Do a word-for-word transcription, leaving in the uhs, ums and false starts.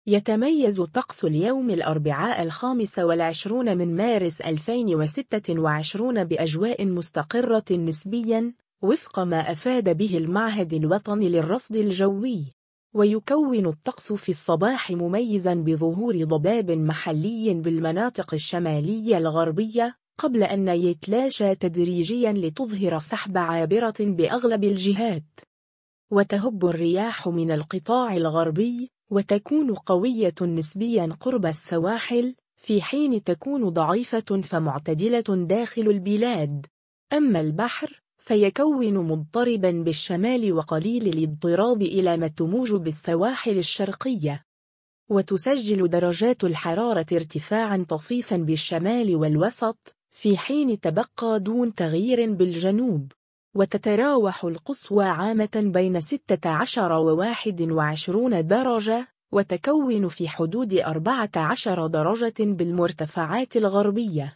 يتميز طقس اليوم الأربعاء الخامس والعشرون من مارس ألفين وستة وعشرين بأجواء مستقرة نسبياً وفق ما أفاد به المعهد الوطني للرصد الجوي، ويكون الطقس في الصباح مميزاً بظهور ضباب محلي بالمناطق الشمالية الغربية قبل أن يتلاشى تدريجياً لتظهر سحب عابرة بأغلب الجهات، وتهب الرياح من القطاع الغربي وتكون قوية نسبياً قرب السواحل، في حين تكون ضعيفة فمعتدلة داخل البلاد. أما البحر فيكون مضطرباً بالشمال وقليل الاضطراب إلى ما تموج بالسواحل الشرقية، وتسجل درجات الحرارة ارتفاعاً طفيفاً بالشمال والوسط، في حين تبقى دون تغيير بالجنوب، وتتراوح القصوى عامة بين ستة عشر وواحد وعشرين درجة، وتكون في حدود أربعة عشر درجة بالمرتفعات الغربية.